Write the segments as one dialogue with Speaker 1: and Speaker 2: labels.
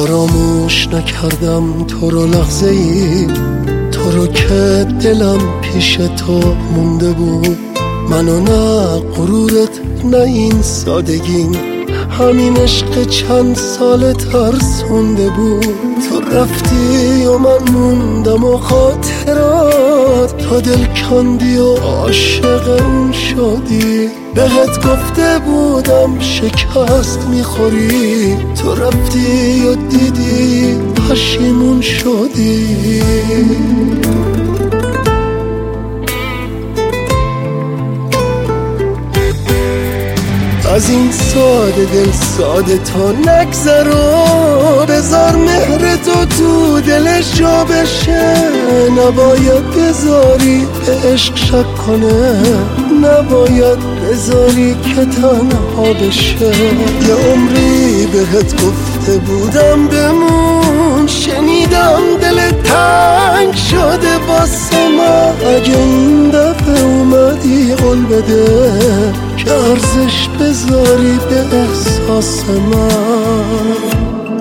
Speaker 1: فراموش نکردم تو رو لحظه ای، تو رو که دلم پیش تو مونده بود. منو نه غرورت نه این سادگیم، همین عشق چند سال ترسونده بود. تو رفتی و من موندم و خاطرات، تو دل کندی و عاشق اون شدی. بهت گفته بودم شکست میخوری، تو رفتی و دیدی پشیمون شدی. از این ساده دل ساده تا نگذرو، بذار مهر تو دلش جا بشه. نباید بذاری به عشق شک کنه، نباید بذاری که تنها بشه. یه عمری بهت گفته بودم بمون، شنیدم دل تنگ شده واسه من. اگه این دفعه اومدی قول بده که ارزش بذاری به احساس من.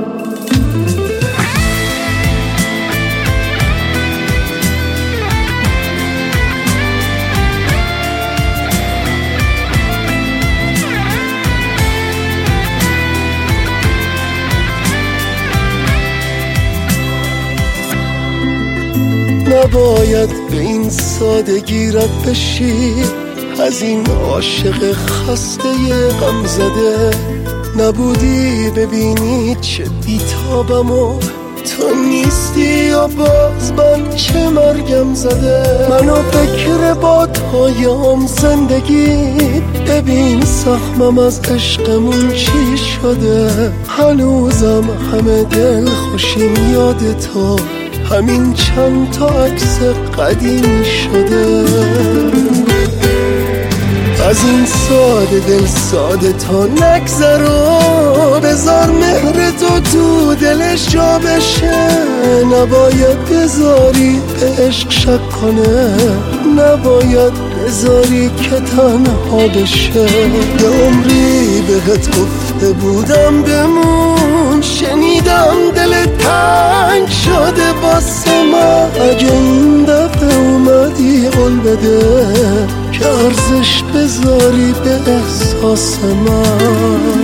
Speaker 1: نباید به این سادگی رد بشی، از این عاشق خسته غم زده. نبودی ببینی چه بیتابم و تو نیستی و باز من چه مرگم زده. منو فکر با تویم زندگی، ببین سخمم از عشقمون چی شده. هنوزم همه دل خوشیم یاد تو، همین چند تا عکس قدیمی شده. از این ساده دل ساده تا نگذرو، بذار مهر تو دلش جا بشه. نباید بذاری به عشق شک کنه، نباید بذاری که تنها بشه. یه عمری بهت گفته بودم بمون، شنیدم دل تنگ شده واسه من. اگه این دفعه اومدی قول بده که ارزش بذاری به احساس من.